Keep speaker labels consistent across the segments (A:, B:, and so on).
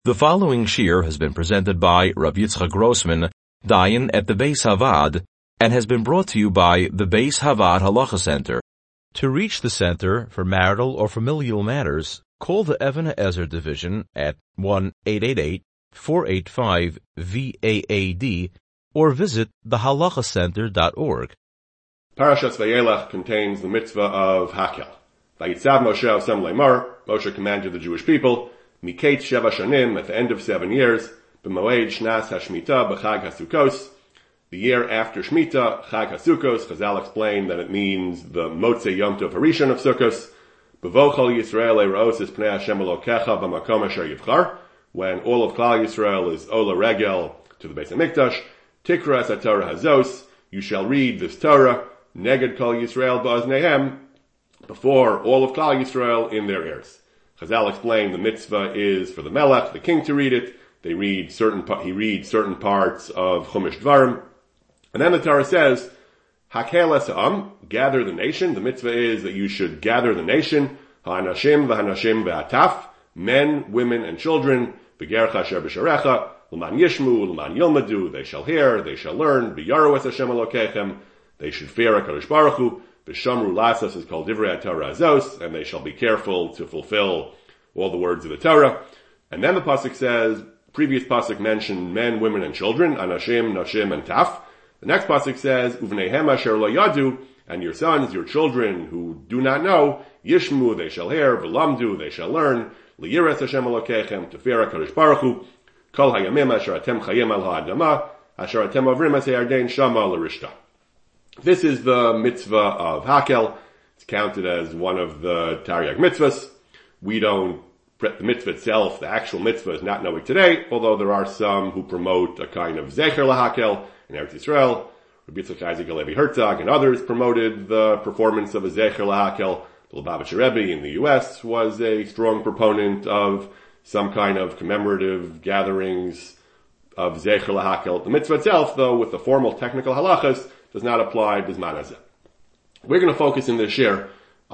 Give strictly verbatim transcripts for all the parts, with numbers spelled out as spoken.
A: The following shir has been presented by Rav Yitzchak Grossman, Dayan at the Beis Havad, and has been brought to you by the Beis Havad Halacha Center. To reach the center for marital or familial matters, call the Even HaEzer division at one eight eight eight, four eight five, V A A D or visit the halacha center dot org.
B: Parashas Vayelech contains the mitzvah of Hakel. Vayitzav Moshe Osem Leimar, Moshe commanded the Jewish people, Miketz Sheva Shanim, at the end of seven years, B'moed Shnas HaShmita B'chag HaSukkos, the year after Shmita, Chag HaSukkos. Chazal explained that it means the Motzei Yom Tov Harishon of Sukkos. B'vochol Yisrael E'ra'os Es Pnei Hashem Elokecha B'makom Asher Yivchar, when all of Klal Yisrael is Ola Regel to the Beis HaMikdash, Tikra Es HaTorah Hazos, you shall read this Torah, Neged Kol Yisrael Ba'ozneihem, before all of Klal Yisrael in their ears. Chazal explained the mitzvah is for the Melech, the king, to read it. They read certain, he reads certain parts of Chumash Dvarim. And then the Torah says, Hakel es ha'am, gather the nation. The mitzvah is that you should gather the nation. Ha'anashim v'hanashim v'hataf, men, women, and children. V'gercha asher b'sharecha, l'man yishmu, l'man yilmadu, they shall hear, they shall learn. V'yaru es Hashem Elokechem, they should fear HaKadosh Baruch Hu. V'shamru lasas is called divrei Torah azos, and they shall be careful to fulfill all the words of the Torah. And then the pasuk says, previous pasuk mentioned men, women, and children, anashim, nashim, and taf. The next pasuk says, uvneihem asher lo yadu, and your sons, your children who do not know, yishmu, they shall hear, v'lamdu, they shall learn, liyiras Hashem Elokechem, to fear HaKadosh Baruch Hu, kol hayamim asher atem chayim al ha'adama, asher atem avrim as ha'ardein shama l'rishta. This is the mitzvah of Hakel. It's counted as one of the Taryag mitzvahs. We don't, the mitzvah itself, the actual mitzvah is not knowing today, although there are some who promote a kind of Zecher LaHakel in Eretz Yisrael. Rabbi Yitzchak Isaac Alevi Herzog and others promoted the performance of a Zecher LaHakel. The Lubavitcher Rebbe in the U S was a strong proponent of some kind of commemorative gatherings of Zecher LaHakel. The mitzvah itself, though, with the formal technical halachas, does not apply bisman hazeh. We're going to focus in this shir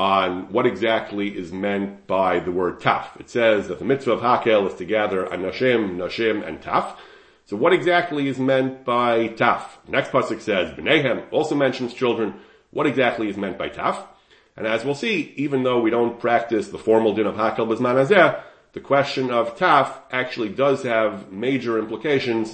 B: on what exactly is meant by the word taf. It says that the mitzvah of Hakel is to gather anashim, nashim, and taf. So what exactly is meant by taf? The next pasuk says b'neihem, also mentions children. What exactly is meant by taf? And as we'll see, even though we don't practice the formal din of Hakel bisman hazeh, the question of taf actually does have major implications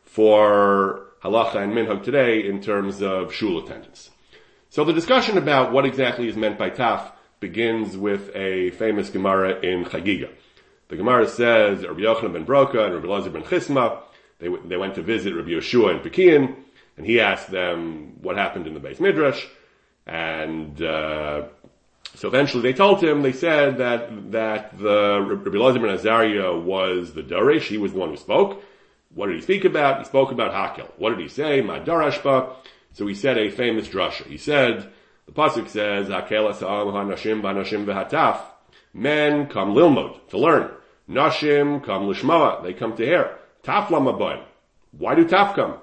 B: for halacha and minhag today in terms of shul attendance. So the discussion about what exactly is meant by taf begins with a famous Gemara in Chagiga. The Gemara says Rabbi Yochanan ben Broka and Rabbi Elazar ben Chisma, they, they went to visit Rabbi Yeshua in Pekin, and he asked them what happened in the Beis Midrash, and uh, so eventually they told him, they said that that the Rabbi Elazar ben Azariah was the Darish, he was the one who spoke. What did he speak about? He spoke about Hakel. What did he say? Ma darashba. So he said a famous drasha. He said, the pasuk says, Hakel asa'al ha'nashim v'hanashim v'hataf. Men come lilmod, to learn. Nashim come lishma'a, they come to hear. Taf lamaboim. Why do taf come?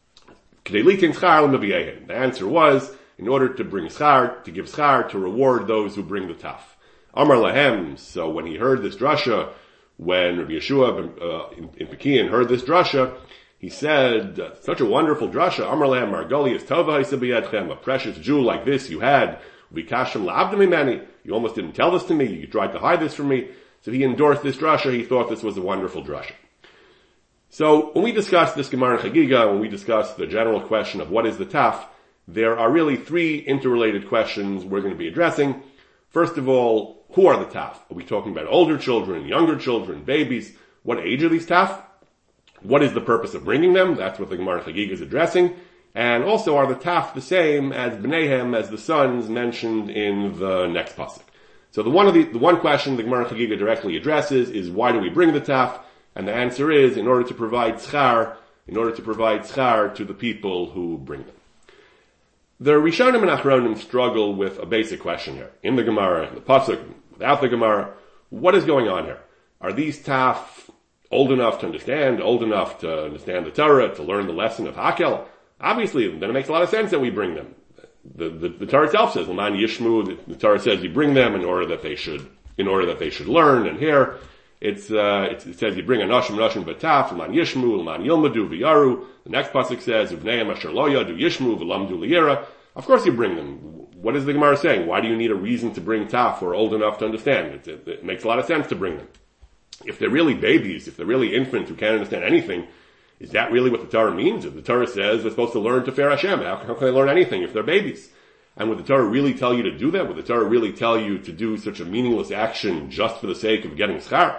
B: The answer was, in order to bring schar, to give schar, to reward those who bring the taf. Amar lahem, so when he heard this drasha, when Rabbi Yeshua uh, in, in Pekin heard this drasha, he said, such a wonderful drasha, Amar lehem margoli is tova ha'isabiyadchem, a precious Jew like this you had, vikashem la'abdami mani, you almost didn't tell this to me, you tried to hide this from me. So he endorsed this drasha, he thought this was a wonderful drasha. So when we discuss this Gemara in Chagiga, when we discuss the general question of what is the taf, there are really three interrelated questions we're going to be addressing. First of all, who are the taf? Are we talking about older children, younger children, babies? What age are these taf? What is the purpose of bringing them? That's what the Gemara Chagiga is addressing. And also, are the taf the same as b'neihem, as the sons mentioned in the next pasuk? So the one of the, the one question the Gemara Chagiga directly addresses is, why do we bring the taf? And the answer is, in order to provide schar, in order to provide schar to the people who bring them. The Rishonim and Achronim struggle with a basic question here. In the Gemara, in the pasuk, without the Gemara, what is going on here? Are these taf old enough to understand, old enough to understand the Torah, to learn the lesson of Hakel? Obviously, then it makes a lot of sense that we bring them. The, the, the Torah itself says, L'man Yishmu, the, the Torah says you bring them in order that they should, in order that they should learn and hear. It's, uh, it's, it says you bring a Nashim, Nashim B'taf, L'man Yishmu, L'man Yilmadu, V'yaru. The next pasuk says, Uvneim Asher Lo Yadu Yishmu, V'lamdu L'yera. Of course you bring them. What is the Gemara saying? Why do you need a reason to bring taf who are old enough to understand? It, it, it makes a lot of sense to bring them. If they're really babies, if they're really infants who can't understand anything, is that really what the Torah means? If the Torah says they're supposed to learn to fear Hashem, how, how can they learn anything if they're babies? And would the Torah really tell you to do that? Would the Torah really tell you to do such a meaningless action just for the sake of getting schar?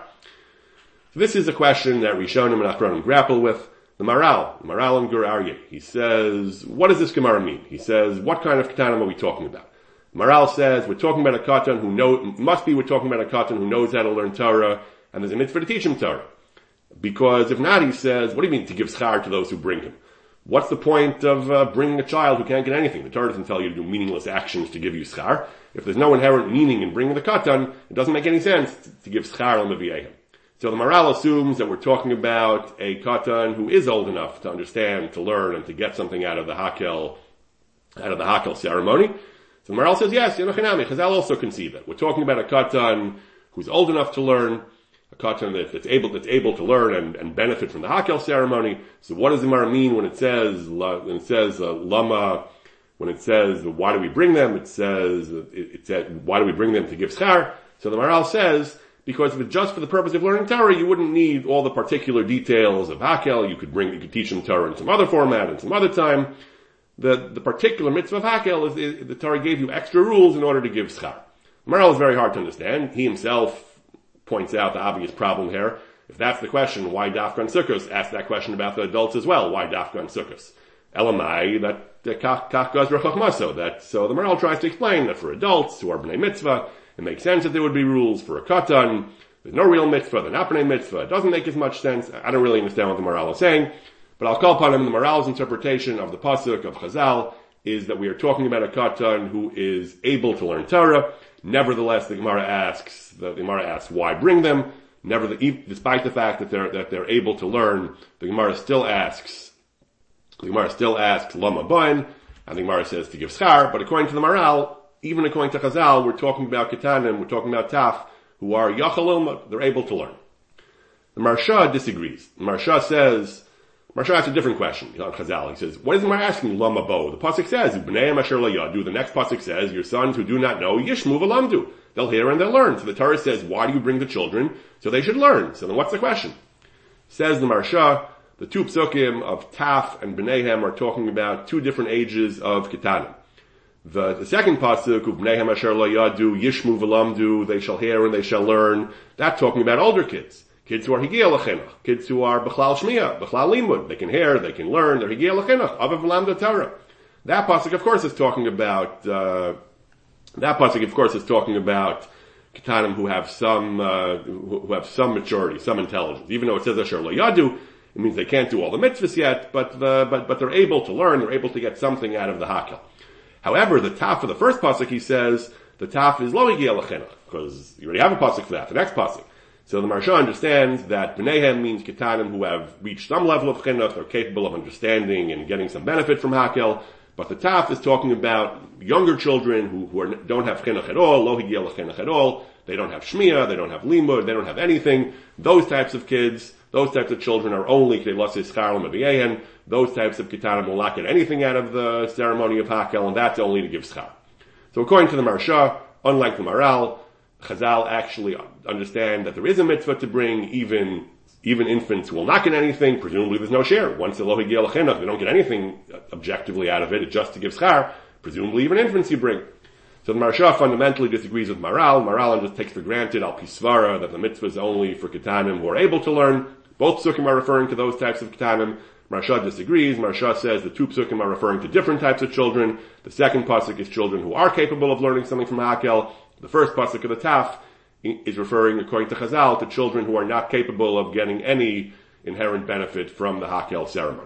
B: So this is a question that Rishonim and Achronim grapple with. The Maral, the Maral in Gur Aryeh, he says, what does this Gemara mean? He says, what kind of katanim are we talking about? Maral says, we're talking about a katan who know, must be we're talking about a katan who knows how to learn Torah, and there's a mitzvah to teach him Torah. Because if not, he says, what do you mean to give schar to those who bring him? What's the point of uh, bringing a child who can't get anything? The Torah doesn't tell you to do meaningless actions to give you schar. If there's no inherent meaning in bringing the katan, it doesn't make any sense to, to give schar on Maviyahim. So the Maral assumes that we're talking about a katan who is old enough to understand, to learn, and to get something out of the hakel, out of the hakel ceremony. So the Maral says, yes, Yenochinami, Chazal also conceive it. We're talking about a katan who's old enough to learn, a katan that, that's able, that's able to learn and, and benefit from the hakel ceremony. So what does the Maral mean when it says, when it says, uh, lama, when it says, why do we bring them? It says, it, it said, why do we bring them to give schar? So the Maral says, because if it's just for the purpose of learning Torah, you wouldn't need all the particular details of Hakel. You could bring, you could teach them Torah in some other format, in some other time. The, the particular mitzvah of Hakel is, is, the Torah gave you extra rules in order to give schar. Maral is very hard to understand. He himself points out the obvious problem here. If that's the question, why Dafkan Sukkos? Ask that question about the adults as well. Why Dafkan Sukkos? Elamai, that, kach gazra chachmaso. That, so the Maral tries to explain that for adults who are b'nei mitzvah, it makes sense that there would be rules for a katan. There's no real mitzvah, they're not b'nei mitzvah. It doesn't make as much sense. I don't really understand what the Maral is saying, but I'll call upon him. The Maral's interpretation of the pasuk of Chazal is that we are talking about a katan who is able to learn Torah. Nevertheless, the Gemara asks, the, the Gemara asks, why bring them? Nevertheless, despite the fact that they're, that they're able to learn, the Gemara still asks, the Gemara still asks, lama bain, and the Gemara says to give schar, but according to the Maral, even according to Chazal, we're talking about ketanim, we're talking about taf, who are yachal, they're able to learn. The Marsha disagrees. The Marsha says, Marsha asks a different question on Chazal. He says, what is the Marsha asking lama bo? The pasuk says, B'nei asher lo yadu. The next pasuk says, your sons who do not know, yishmu v'lamdu. They'll hear and they'll learn. So the Torah says, why do you bring the children? So they should learn. So then what's the question? Says the Marsha, the two psukim of taf and b'neihem are talking about two different ages of ketanim. The, the second pasuk, Ubneihem asher lo yadu, yishmu v'lamdu, they shall hear and they shall learn. That's talking about older kids. Kids who are higia l'chinuch. Kids who are b'chlal shmiya, b'chlal limud. They can hear, they can learn, they're higia l'chinuch, avav v'lamdu Torah. That pasuk, of course, is talking about, uh, that pasuk, of course, is talking about ketanim who have some, uh, who have some maturity, some intelligence. Even though it says asher lo yadu, it means they can't do all the mitzvahs yet, but, the, but, but they're able to learn, they're able to get something out of the hakel. However, the taf of the first pasuk, he says, the taf is lo higia l'chinuch, because you already have a pasuk for that, the next pasuk. So the Marsha understands that b'neihem means ketanim who have reached some level of chinuch, they're capable of understanding and getting some benefit from hakel, but the taf is talking about younger children who, who are, don't have chinuch at all, lo higia l'chinuch at all, they don't have shmiya, they don't have limud, they don't have anything. Those types of kids, those types of children are only k'dei l'aseh schar l'maviyehen. Those types of ketanim will not get anything out of the ceremony of hakel, and that's only to give schar. So according to the Marsha, unlike the Maral, Chazal actually understand that there is a mitzvah to bring even even infants who will not get anything. Presumably there's no share. Once the lo higia l'chinuch, they don't get anything objectively out of it. It's just to give schar. Presumably even infants you bring. So the Marsha fundamentally disagrees with Maral. Maral just takes for granted al pisvara that the mitzvah is only for ketanim who are able to learn. Both psukim are referring to those types of ketanim. Marsha disagrees. Marsha says the two psukim are referring to different types of children. The second pasuk is children who are capable of learning something from hakel. The first pasuk of the taf is referring, according to Chazal, to children who are not capable of getting any inherent benefit from the hakel ceremony.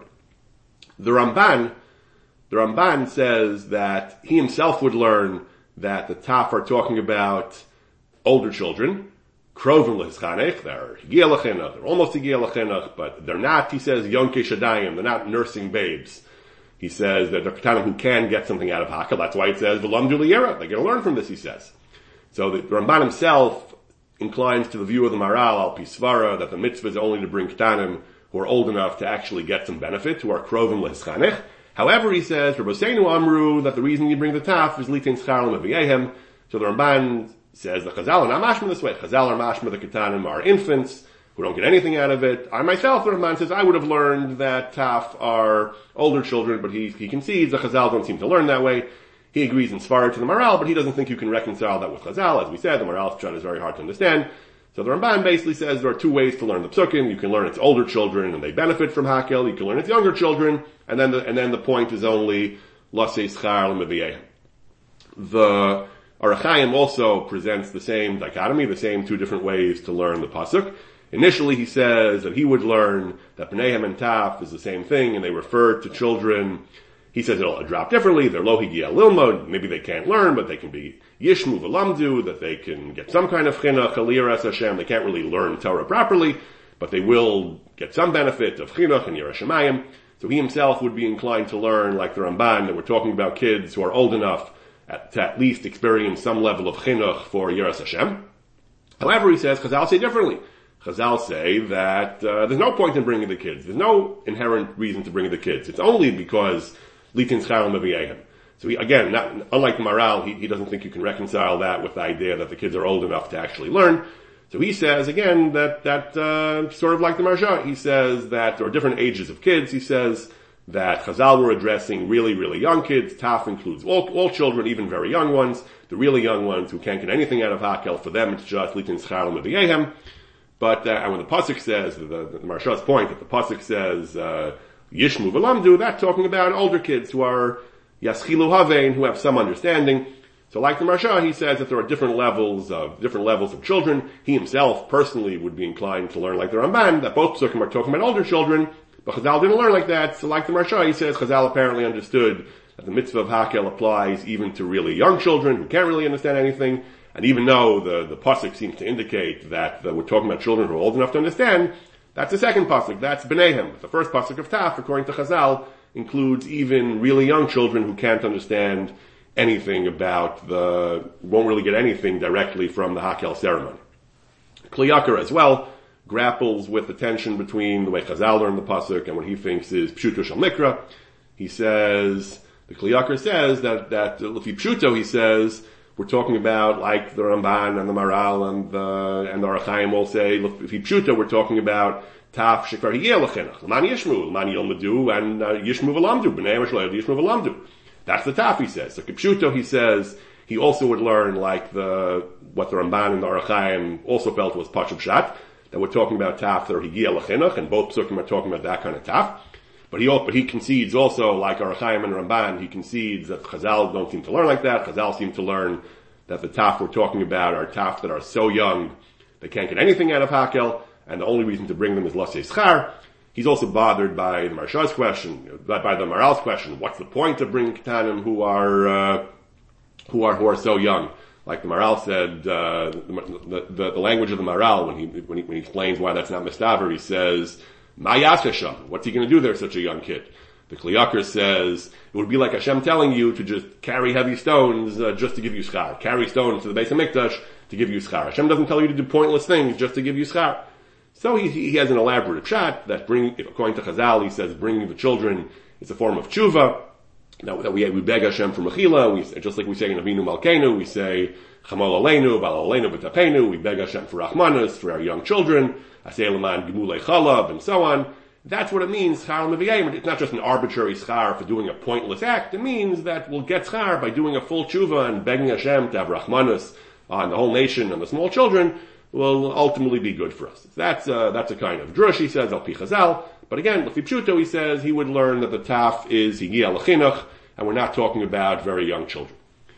B: The Ramban, the Ramban says that he himself would learn that the taf are talking about older children, Krovim l'hischanech, they're higia l'chinuch, they're almost higia l'chinuch, but they're not, he says, yonkei shadayim, they're not nursing babes. He says that they're ketanim who can get something out of hakel. That's why it says, v'lamdu liyera, they're going to learn from this, he says. So the Ramban himself inclines to the view of the Maral al Pisvara that the mitzvah is only to bring Ktanim who are old enough to actually get some benefit, who are Krovim Lehischanech. However, he says, Rabbeinu Amru, that the reason you bring the Taf is Litin Scharim Aviyehem. So the Ramban says the Chazal are not mashma this way. Chazal are mashma the Ketanim are infants who don't get anything out of it. I myself, the Ramban says, I would have learned that Taf are older children, but he, he concedes the Chazal don't seem to learn that way. He agrees in Svarah to the Maral, but he doesn't think you can reconcile that with Chazal. As we said, the Maral's Pshat is very hard to understand. So the Ramban basically says there are two ways to learn the Psukim. You can learn it's older children and they benefit from Hakel. You can learn it's younger children, and then the, and then the point is only Lasei Schar L'Meviyeh. The Orach Chaim also presents the same dichotomy, the same two different ways to learn the Pasuk. Initially he says that he would learn that Bneihem and Taf is the same thing, and they refer to children. He says it'll drop differently. They're lo higia lilmod. Maybe they can't learn, but they can be yishmu v'lamdu, that they can get some kind of chinuch, aliyah es Hashem. They can't really learn Torah properly, but they will get some benefit of chinuch and Yireh Shamayim. So he himself would be inclined to learn, like the Ramban, that we're talking about kids who are old enough at, to at least experience some level of chinuch for Yireh Hashem. However, he says, Chazal say differently. Chazal say that uh, there's no point in bringing the kids. There's no inherent reason to bring the kids. It's only because Litin Scharim Aviyehem. So he, again, not, unlike Maral, he, he doesn't think you can reconcile that with the idea that the kids are old enough to actually learn. So he says, again, that, that, uh, sort of like the Marsha, he says that there are different ages of kids. He says that Chazal were addressing really, really young kids. Taf includes all, all children, even very young ones. The really young ones who can't get anything out of Hakel, for them it's just Litin Scharim Aviyehem. But, uh, and when the Pasuk says, the, the, the Marsha's point, that the Pasuk says, uh, Yishmu v'lamdu, that's talking about older kids who are Yaschilu Havein, who have some understanding. So like the Marsha, he says that there are different levels of, different levels of children. He himself personally would be inclined to learn like the Ramban, that both Psukim are talking about older children, but Chazal didn't learn like that. So like the Marsha, he says Chazal apparently understood that the mitzvah of Hakel applies even to really young children who can't really understand anything. And even though the, the Pasuk seems to indicate that, that we're talking about children who are old enough to understand, that's the second pasuk. That's Bneihem. The first pasuk of Taf, according to Chazal, includes even really young children who can't understand anything about the, won't really get anything directly from the Hakel ceremony. Kli Yakar as well grapples with the tension between the way Chazal learned the pasuk and what he thinks is Pshuto Shel Mikra. He says, the Kli Yakar says that, that, Lefi Pshuto, he says, we're talking about, like the Ramban and the Maral and the, and the Orach Chaim will say, if he pshuta, we're talking about Taf Shekvar Hiyeh L'Chinach, L'man Yishmu, L'man Yilmedu, and uh, Yishmu V'lamdu, B'nei Mashloed Yishmu V'lamdu. That's the Taf, he says. So Kipshuto, he says, he also would learn like the, what the Ramban and the Orach Chaim also felt was Pashut Pshat, that we're talking about Taf Shekvar Hiyeh L'Chinach, and both Psukim are talking about that kind of Taf. But he, but he concedes also, like Orach Chaim and Ramban, he concedes that Chazal don't seem to learn like that. Chazal seem to learn that the Taf we're talking about are Taf that are so young, they can't get anything out of Hakel, and the only reason to bring them is Lasei Schar. He's also bothered by the Marsha's question, by, by the Maral's question, what's the point of bringing Ketanim who are, uh, who are, who are so young? Like the Maral said, uh, the, the, the language of the Maral, when he, when he, when he explains why that's not Mistaver, he says, Ma Yaseh, what's he gonna do there, such a young kid? The Kli Yakar says, it would be like Hashem telling you to just carry heavy stones, uh, just to give you schar. Carry stones to the Beis HaMikdash to give you schar. Hashem doesn't tell you to do pointless things just to give you schar. So he, he has an elaborate pshat that bring, according to Chazal, he says bringing the children is a form of tshuva. That, that we, we beg Hashem for mechila. We, just like we say in Avinu Malkeinu, we say, Chamol Aleinu, Bal Aleinu B'Tapenu. We beg Hashem for Rachmanas, for our young children. Aseh L'man Gimulei Chalav, and so on. That's what it means, schar l'meviyim. It's not just an arbitrary schar for doing a pointless act. It means that we'll get schar by doing a full tshuva and begging Hashem to have rachmanas on the whole nation and the small children will ultimately be good for us. That's uh, that's a kind of drush, he says, al pi Chazal. But again, Lefi Pshuto, he says, he would learn that the taf is higia l'chinuch, and we're not talking about very young children.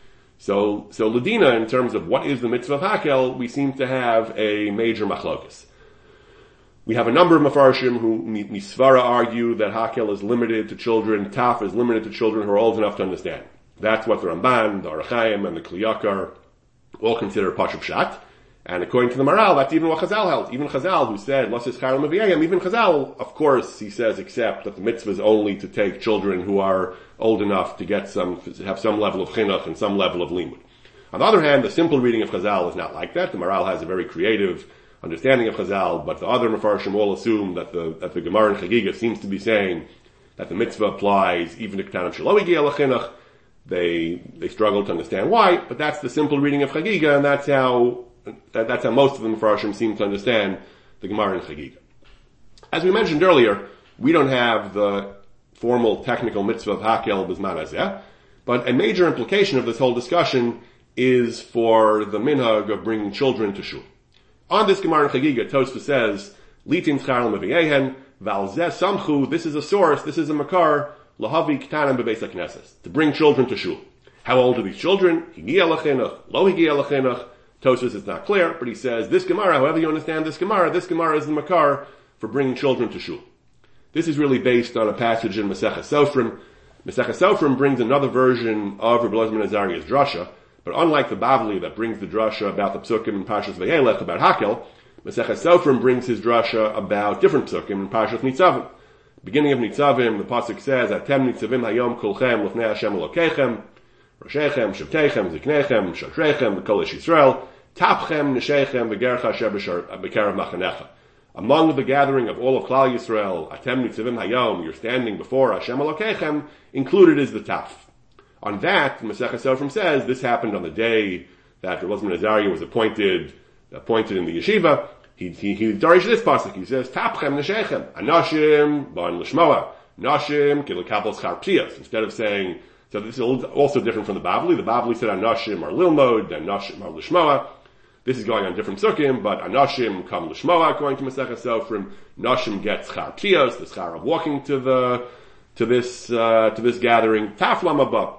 B: So, so Ladina, in terms of what is the mitzvah of Hakel, we seem to have a major machlokas. We have a number of Mefarshim who, Misvara, argue that Hakel is limited to children, Taf is limited to children who are old enough to understand. That's what the Ramban, the Orach Chaim, and the Kli Yakar all consider Pashut Pshat. And according to the Maral, that's even what Chazal held. Even Chazal, who said, Lasei Schar L'Meviyim, even Chazal, of course, he says, except that the mitzvah is only to take children who are old enough to get some, to have some level of chinuch and some level of limud. On the other hand, the simple reading of Chazal is not like that. The Maral has a very creative understanding of Chazal, but the other Mefarshim all assume that the, that the Gemara in Chagiga seems to be saying that the mitzvah applies even to Ketanim Shelo Higia L'Chinuch. They, they struggle to understand why, but that's the simple reading of Chagiga, and that's how, that, that's how most of the Mefarshim seem to understand the Gemara in Chagiga. As we mentioned earlier, we don't have the formal technical mitzvah of Hakel B'zman Hazeh, but a major implication of this whole discussion is for the minhag of bringing children to shul. On this Gemara in Chagiga, Tosfos says, Litin Schar L'Meviehen, Val Zeh Samchu, this is a source, this is a makar, Lahavi K'tanim B'Beis HaKnesses, to bring children to shul. How old are these children? Higia L'Chinuch, Lo Higia L'Chinuch. Tosfos is not clear, but he says, this Gemara, however you understand this Gemara, this Gemara is the makar for bringing children to shul. This is really based on a passage in Maseches Sofrim. Maseches Sofrim brings another version of Rabbi Elazar ben Azariah's drasha, but unlike the Bavli that brings the drasha about the psukim in Parshas Vayelech about Hakel, Maseches Sofrim brings his drasha about different psukim in Parshas Nitzavim. Beginning of Nitzavim, the pasuk says, "Atem Nitzavim hayom kulchem lefnei Hashem Elokeichem, Roshechem, Shavteichem, Ziknechem, Shotrechem, V'kol Ish Yisrael, Tapchem, Nesheichem, V'gercha Asher B'kerev Machanecha." Among the gathering of all of Klal Yisrael, Atem Nitzavim hayom, you're standing before Hashem Elokeichem, included is the taf. On that, Maseches Sofrim says, this happened on the day that Rabbi Elazar ben Azariah was appointed, appointed in the yeshiva. He, he, he darish this pasuk. He says, Tapchem Neshechem, Anashim, Ban Lishmoa, Nashim, Kilakabel Schar Psiyas. Instead of saying, so this is also different from the Bavli. The Bavli said Anashim are Lilmod, and Nashim are Lishmoa. This is going on different sukkim, but Anashim come Lishmoa, according to Maseches Sofrim. Nashim gets Schar Psiyas, the schar of walking to the, to this, uh, to this gathering. Taflam above.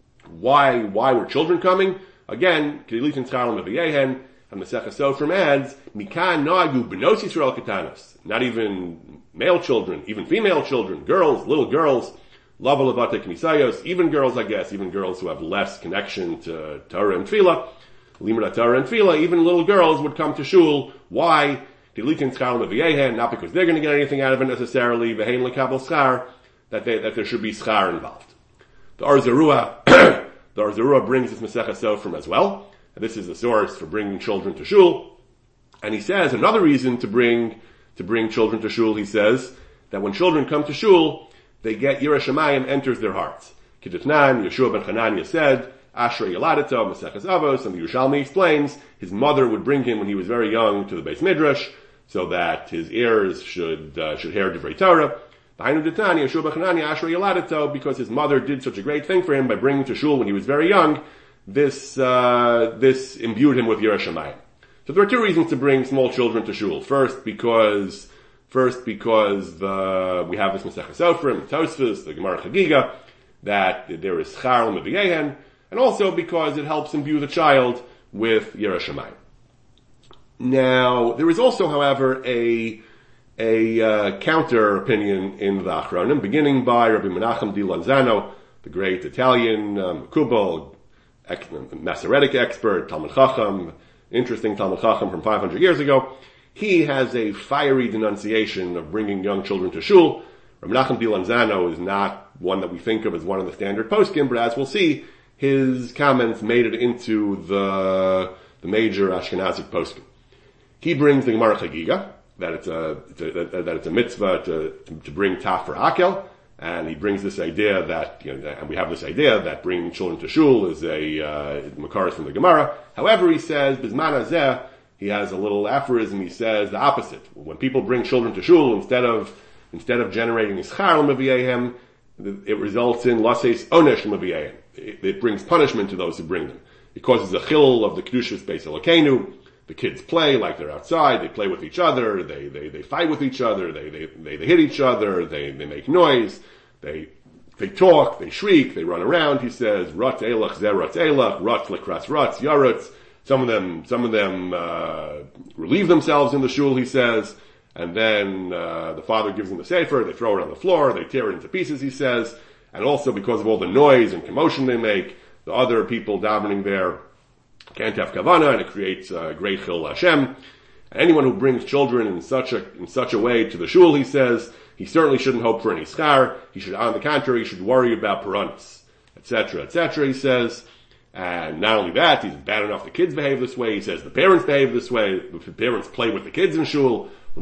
B: Why, why were children coming? Again, K'dilitin Tzcharim Aviyehen, and Maseches Sofrim adds, Mikan Nagu Benos Yisrael Ketanos. Not even male children, even female children, girls, little girls, Lava Levate Knisayos, even girls, I guess, even girls who have less connection to Torah and Tefillah, Limud Torah and Tefillah, even little girls would come to shul. Why? K'dilitin Tzcharim Aviyehen, not because they're going to get anything out of it necessarily, Vehein Lekabel Schar, that they, that there should be schar involved. The Or Zarua, the Or Zarua brings this Maseches Sofrim as well. And this is the source for bringing children to shul. And he says another reason to bring, to bring children to shul, he says, that when children come to shul, they get Yireh Shamayim enters their hearts. Kiditnan, Yeshua ben Hananiah said, Ashrei Yeladeto, Maseches Avos, and the Yerushalmi explains, his mother would bring him when he was very young to the Beis Midrash, so that his ears should, uh, should hear Divrei Torah. Because his mother did such a great thing for him by bringing him to shul when he was very young, this, uh, this imbued him with Yireh Shamayim. So there are two reasons to bring small children to shul. First, because, first because the, we have this Maseches Sofrim, Tosfos, the Gemara Chagiga, that there is Schar L'Meviehen, and also because it helps imbue the child with Yireh Shamayim. Now, there is also, however, a a uh, counter opinion in the Achronim, beginning by Rabbi Menachem di Lanzano, the great Italian um, Kubal, ex- Masoretic expert, Talmud Chacham, interesting Talmud Chacham from five hundred years ago. He has a fiery denunciation of bringing young children to shul. Rabbi Menachem di Lanzano is not one that we think of as one of the standard poskim, but as we'll see, his comments made it into the the major Ashkenazic poskim. He brings the Gemara Chagiga, that it's a, it's a that, that it's a mitzvah to, to, to bring taf for Hakel, and he brings this idea that, you know, and we have this idea that bringing children to shul is a, uh, makaris from the Gemara. However, he says, Bizman Hazeh, he has a little aphorism, he says the opposite. When people bring children to shul, instead of, instead of generating ischar l'maviehem, it results in laseis onesh l'maviehem. It, it brings punishment to those who bring them. It causes a chil of the kedushas beis Elokeinu. The kids play like they're outside, they play with each other, they, they, they fight with each other, they, they, they, they hit each other, they, they make noise, they, they talk, they shriek, they run around, he says, Rutz Elach, Zerutz Elach, Rutz Lekras Rutz, Yarutz. Some of them, some of them, uh, relieve themselves in the shul, he says, and then, uh, the father gives them the sefer, they throw it on the floor, they tear it into pieces, he says, and also because of all the noise and commotion they make, the other people davening there can't have kavana, and it creates a great chil Hashem. And anyone who brings children in such a in such a way to the shul, he says, he certainly shouldn't hope for any schar. He should, on the contrary, he should worry about piranhas, et cetera, et cetera. He says, And not only that, he's bad enough the kids behave this way. He says the parents behave this way. The parents play with the kids in shul. And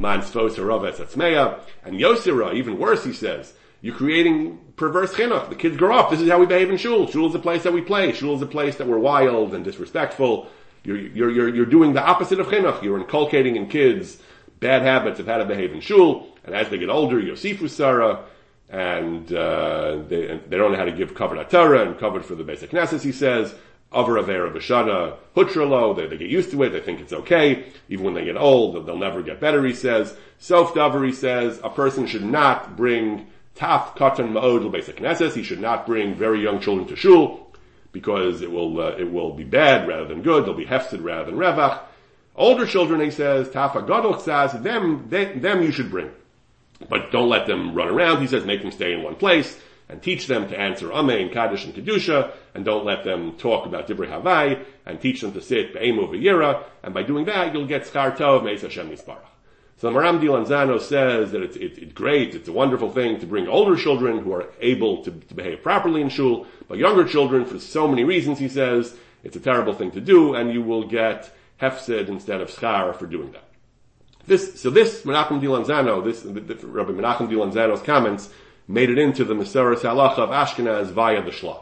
B: Yosira, even worse, he says, you're creating perverse chinuch. The kids grow up. This is how we behave in shul. Shul is a place that we play. Shul is a place that we're wild and disrespectful. You're, you're, you're, you're doing the opposite of chinuch. You're inculcating in kids bad habits of how to behave in shul. And as they get older, Yosifu Sarah, and uh, they, they don't know how to give covered Torah and covered for the basic Knesset, he says. Avar Avera B'Shana Hutralo, they, they get used to it, they think it's okay. Even when they get old, they'll, they'll never get better, he says. Sof Davar, he says, a person should not bring Taf Katan Ma'od L'Basic Knesset. He should not bring very young children to shul, because it will, uh, it will be bad rather than good. They'll be hefsed rather than revach. Older children, he says, Taf HaGadol Tzaz, them, they, them you should bring. But don't let them run around. He says make them stay in one place and teach them to answer Amen, Kaddish, and Kedusha, and don't let them talk about Divrei Havai, and teach them to sit Be'emu V'yira, and by doing that, you'll get Schar Tov Meis Hashem Yisparach. So Maram Dilanzano says that it's, it's, it's great, it's a wonderful thing to bring older children who are able to, to behave properly in shul, but younger children, for so many reasons, he says, it's a terrible thing to do, and you will get hefsed instead of schar for doing that. This, so this Menachem Dilanzano, this, the, the, Rabbi Menachem Dilanzano's comments made it into the Mesoros Halacha of Ashkenaz via the Shla.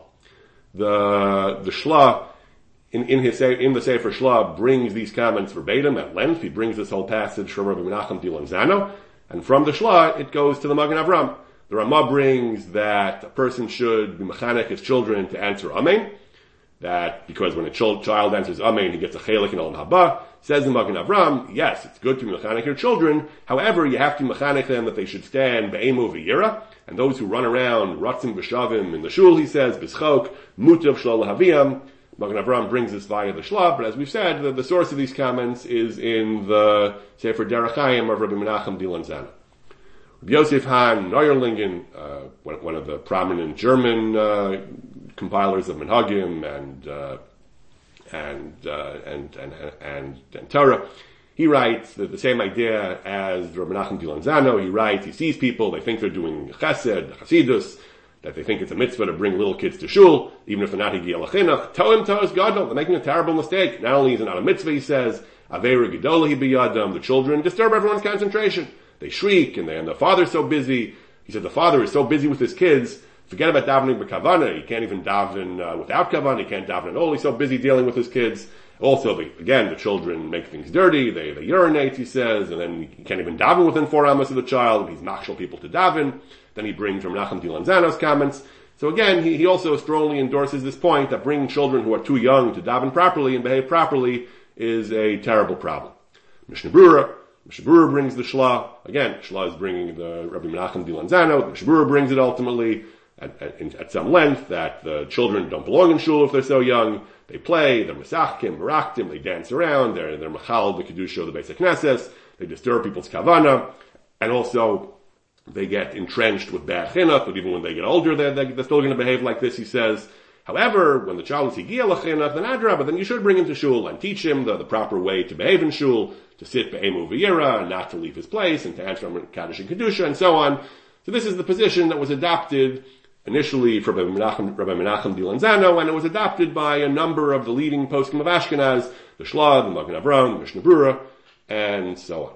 B: The, the Shla, in, in his, in the Sefer Shla, brings these comments verbatim at length. He brings this whole passage from Rabbi Menachem Dilanzano, and from the Shla, it goes to the Magen Avram. The Ramah brings that a person should be mechanek his children to answer Amen, that because when a child answers Amen, he gets a chelik in Olam Haba. Says the Magen Avram, yes, it's good to be mechanek your children. However, you have to mechanek them that they should stand be'emu v'yira. And those who run around, ratzim b'shavim in the shul, he says, b'schok, mutav shlo lahaviyam. Magen Avram brings this via the Shlab, but as we've said, the, the source of these comments is in the Sefer Derech Chaim of Rabbi Menachem Dilanzano. Rabbi Yosef Han Neuerlingen, uh, one, one of the prominent German uh, compilers of Menhagim and uh, and, uh, and and and and Torah, he writes that the same idea as Rabbi Menachem Dilanzano. He writes, he sees people, they think they're doing chesed, chasidus, that they think it's a mitzvah to bring little kids to shul, even if they're not higiya l'chinuch. Toim toes gadol, they're making a terrible mistake. Not only is it not a mitzvah, he says, aveira gedola hi biyadam, the children disturb everyone's concentration. They shriek, and, they, and the father's so busy. He said the father is so busy with his kids, forget about davening b'kavana. He can't even daven uh, without kavana. He can't daven at all. He's so busy dealing with his kids. Also, the, again, the children make things dirty. They, they urinate, he says, and then he can't even daven within four amos of the child. He's machshel people to daven. Then he brings from Menachem Dilanzano's comments. So again, he, he also strongly endorses this point that bringing children who are too young to daven properly and behave properly is a terrible problem. Mishnah Berurah, Mishnah Berurah brings the Shla. Again, Shla is bringing the Rabbi Menachem Dilanzano. Mishnah Berurah brings it ultimately at, at, at some length that the children don't belong in shul if they're so young. They play, they're mesachkim, meraktim, they dance around, they're, they're machal, the kedusha, the basic knesses, they disturb people's kavana, and also they get entrenched with bad chinuch, but even when they get older, they're, they're still going to behave like this, he says. However, when the child is higiya l'chinuch, then adrabah, then you should bring him to shul and teach him the, the proper way to behave in shul, to sit be'emu v'yira, and not to leave his place, and to answer kaddish and kedusha, and so on. So this is the position that was adopted initially from Rabbi Menachem, Rabbi Menachem Dilanzano, and it was adopted by a number of the leading poskim of Ashkenaz, the Shla, the Magen Avram, the Mishnah Berurah, and so on.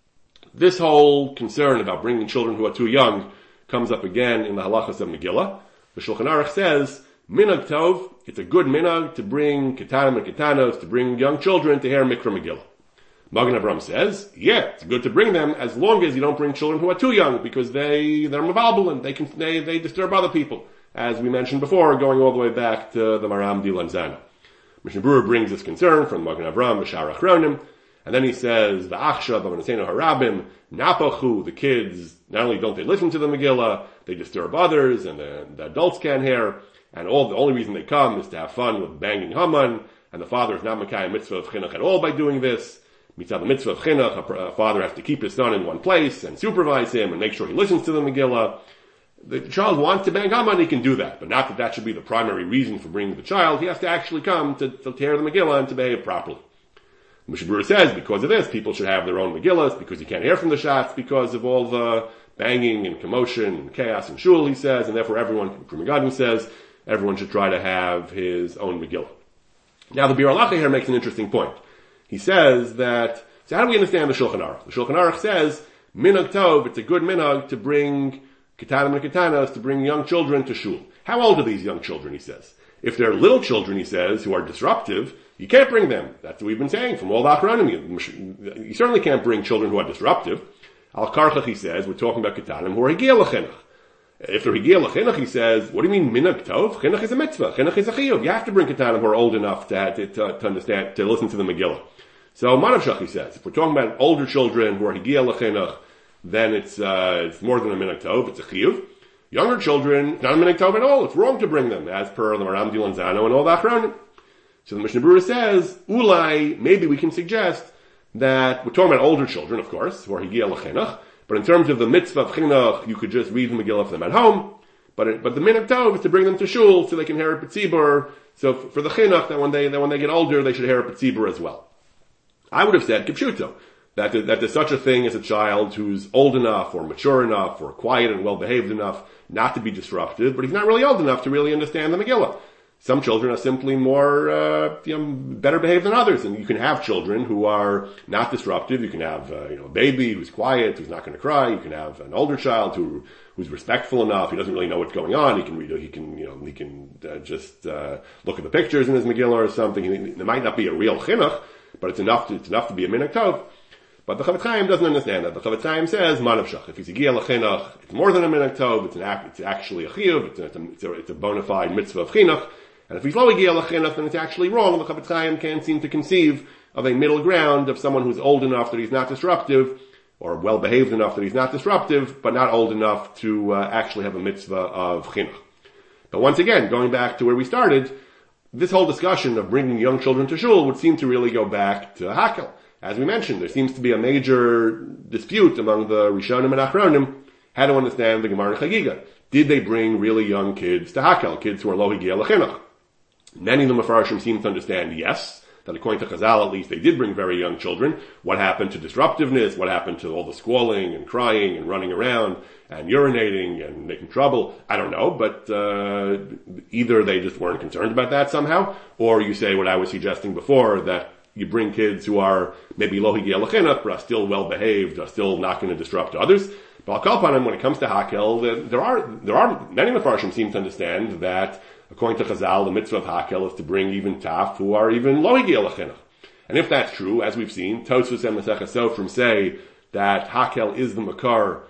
B: This whole concern about bringing children who are too young comes up again in the halachas of Megillah. The Shulchan Aruch says, minhag tov, it's a good minhag to bring ketanim and ketanos, to bring young children to hear Mikra Megillah. Magen Avram says, yeah, it's good to bring them as long as you don't bring children who are too young, because they, they're mavalbal and they can, they, they disturb other people. As we mentioned before, going all the way back to the Maram Dilanzano. Mishnah Berurah brings this concern from Magen Avram, B'shar Achronim, and then he says, V'achshav b'manasenu harabim, napachu, the kids, not only don't they listen to the Megillah, they disturb others, and the, the adults can't hear, and all, the only reason they come is to have fun with banging Haman, and the father is not makayim mitzvah of chinuch at all by doing this. Mitzvah, the mitzvah of chinuch, a father has to keep his son in one place and supervise him and make sure he listens to the Megillah. The child wants to bang Haman, he can do that, but not that that should be the primary reason for bringing the child. He has to actually come to, to tear the Megillah and to behave properly. Mishnah Berurah says, because of this, people should have their own Megillahs, because you can't hear from the shots, because of all the banging and commotion and chaos in shul, he says, and therefore everyone, Pri Megadim says, everyone should try to have his own Megillah. Now the Bir Halacha here makes an interesting point. He says that, so how do we understand the Shulchan Aruch? The Shulchan Aruch says, minhag tov, it's a good minhag to bring ketanim and ketanos, to bring young children to shul. How old are these young children, he says? If they're little children, he says, who are disruptive, you can't bring them. That's what we've been saying from all the Achronim. You, you certainly can't bring children who are disruptive. Al Karchach, he says, we're talking about ketanim who are higiyah l'chinuch. If they're higiyah l'chinuch, he says, what do you mean minhag tov? Chinuch is a mitzvah. Chinuch is a chiyuv. You have to bring ketanim who are old enough to, to, to, to understand, to listen to the Megillah. So Manavshach, he says, if we're talking about older children who are higiyah l'chinuch, then it's, uh, it's more than a minhag tov, it's a chiyuv. Younger children, not a minhag tov at all. It's wrong to bring them, as per the Maram Dilanzano and all the Achronim. So the Mishnah Berurah says, Ulai, maybe we can suggest that we're talking about older children, of course, who are higiyah l'chinuch, but in terms of the mitzvah of chinuch, you could just read the Megillah for them at home. But it, but the minhag tov is to bring them to shul so they can hear a b'tzibur. So for, for the chinuch, that when they that when they get older, they should hear a b'tzibur as well. I would have said kipshuto, that that there's such a thing as a child who's old enough or mature enough or quiet and well behaved enough not to be disruptive, but he's not really old enough to really understand the Megillah. Some children are simply more, uh, you know, better behaved than others, and you can have children who are not disruptive. You can have, uh, you know, a baby who's quiet, who's not going to cry. You can have an older child who, who's respectful enough. He doesn't really know what's going on. He can read, he can, you know, he can uh, just uh, look at the pictures in his Megillah or something. It might not be a real chinuch, but it's enough to, it's enough to be a minhag tov. But the Chavetz Chaim doesn't understand that. The Chavetz Chaim says, manavshach. If he's a higiyah l'chinuch, it's more than a minhag tov. It's an act, it's actually a chiyuv. It's a, it's a, it's a bona fide mitzvah of chinuch. And if he's lo higiyah l'chinuch, then it's actually wrong. The Chavetz Chaim can't seem to conceive of a middle ground of someone who's old enough that he's not disruptive, or well behaved enough that he's not disruptive, but not old enough to uh, actually have a mitzvah of chinuch. But once again, going back to where we started, this whole discussion of bringing young children to shul would seem to really go back to Hakel. As we mentioned, there seems to be a major dispute among the Rishonim and Achronim how to understand the Gemara Chagiga. Did they bring really young kids to Hakel, kids who are lo higiyah l'chinuch? Many of the Mefarshim seem to understand yes, that according to Chazal at least they did bring very young children. What happened to disruptiveness? What happened to all the squalling and crying and running around and urinating and making trouble? I don't know, but uh, either they just weren't concerned about that somehow, or you say what I was suggesting before, that you bring kids who are maybe lo higiyah l'chinuch, but are still well behaved, are still not going to disrupt others. But I'll call upon him when it comes to Hakel, there are, there are, many Mefarshim seem to understand that according to Chazal, the mitzvah of Hakel is to bring even taf who are even lo higiyah l'chinuch. And if that's true, as we've seen, Tosfos and Masechah Sofrim say that Hakel is the makar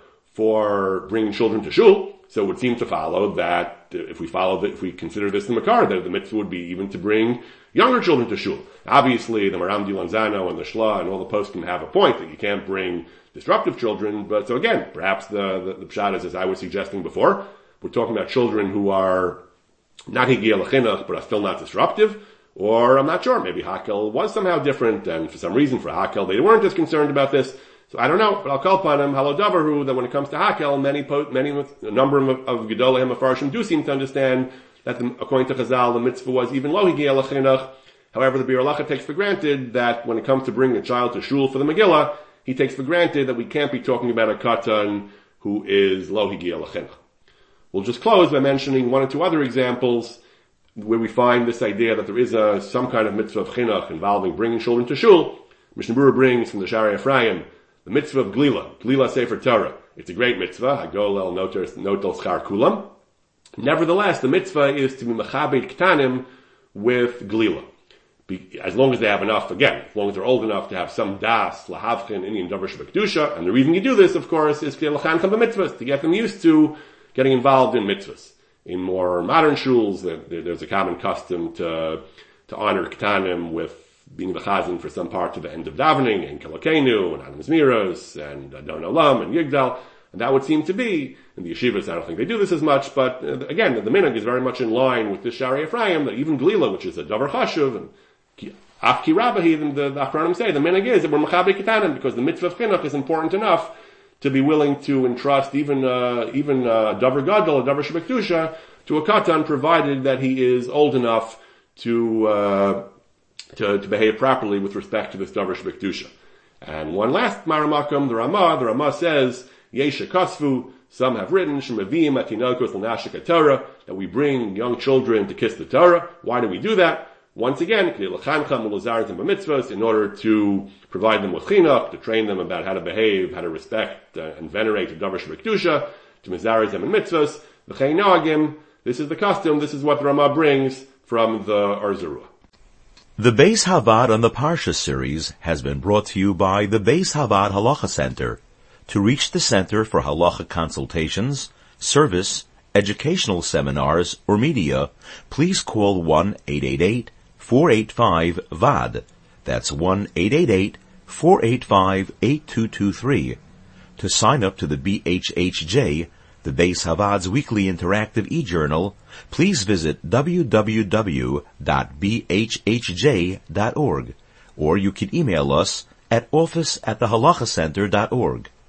B: for bringing children to shul, so it would seem to follow that if we follow that, if we consider this the makar, that the mitzvah would be even to bring younger children to shul. Obviously, the Maram Dilanzano and the Shla and all the poskim have a point that you can't bring disruptive children, but so again, perhaps the, the, the pshat is as I was suggesting before, we're talking about children who are not higiyah l'chinuch, but are still not disruptive, or I'm not sure, maybe Hakel was somehow different, and for some reason for Hakel they weren't as concerned about this. So I don't know, but I'll call upon him, Halo Davarhu, that when it comes to Hakel, many, many, a number of, of Gedolei Mefarshim do seem to understand that the, according to Chazal, the mitzvah was even lo higiyah l'chinuch. However, the Bir Halacha takes for granted that when it comes to bringing a child to shul for the Megillah, he takes for granted that we can't be talking about a katan who is lo higiyah l'chinuch. We'll just close by mentioning one or two other examples where we find this idea that there is a, some kind of mitzvah of chinuch involving bringing children to shul. Mishnah Berurah brings from the Shari Ephraim the mitzvah of Glila, Glila Sefer Torah. It's a great mitzvah, Hagol el notel schar kulam. Nevertheless, the mitzvah is to be mechabed ktanim with Glila. Be, as long as they have enough, again, as long as they're old enough to have some das, lahavchin, Indian davar shebekdusha, and the reason you do this, of course, is to get them used to getting involved in mitzvahs. In more modern shuls, there's a common custom to to honor ktanim with being the chazan for some part of the end of davening, and Kelokenu, and Adam Zmiros, and Adon Olam, and Yigdal. And that would seem to be, in the yeshivas, I don't think they do this as much, but uh, again, the minhag is very much in line with the Shari Ephraim, that even Glila, which is a davar chashuv, and Af ki Rabbahi, the, the Achronim say, the minhag is that we're mechaber ketanim, because the mitzvah of chinuch is important enough to be willing to entrust even, uh, even, uh, davar gadol, davar shebekdusha, to a katan, provided that he is old enough to, uh, to, to behave properly with respect to this davar shebekdusha. And one last Maramakam, the Ramah, the Ramah says, Yesha Kasvu, some have written, Shemavim Atinokos L'Nashik Torah, that we bring young children to kiss the Torah. Why do we do that? Once again, in order to provide them with chinuch, to train them about how to behave, how to respect uh, and venerate the Davar Shebekdusha, to mizarez them in mitzvahs. V'chein noagim, this is the custom, this is what the Ramah brings from the Or Zarua.
A: The Beis Havad on the Parsha series has been brought to you by the Beis Havad Halacha Center. To reach the Center for Halacha consultations, service, educational seminars, or media, please call one eight eight eight, four eight five, V A D. That's one eight eight eight, four eight five, eight two two three. To sign up to the B H H J, the Beis Havad's weekly interactive e-journal, please visit w w w dot b h h j dot org, or you can email us at office at the halacha center dot org.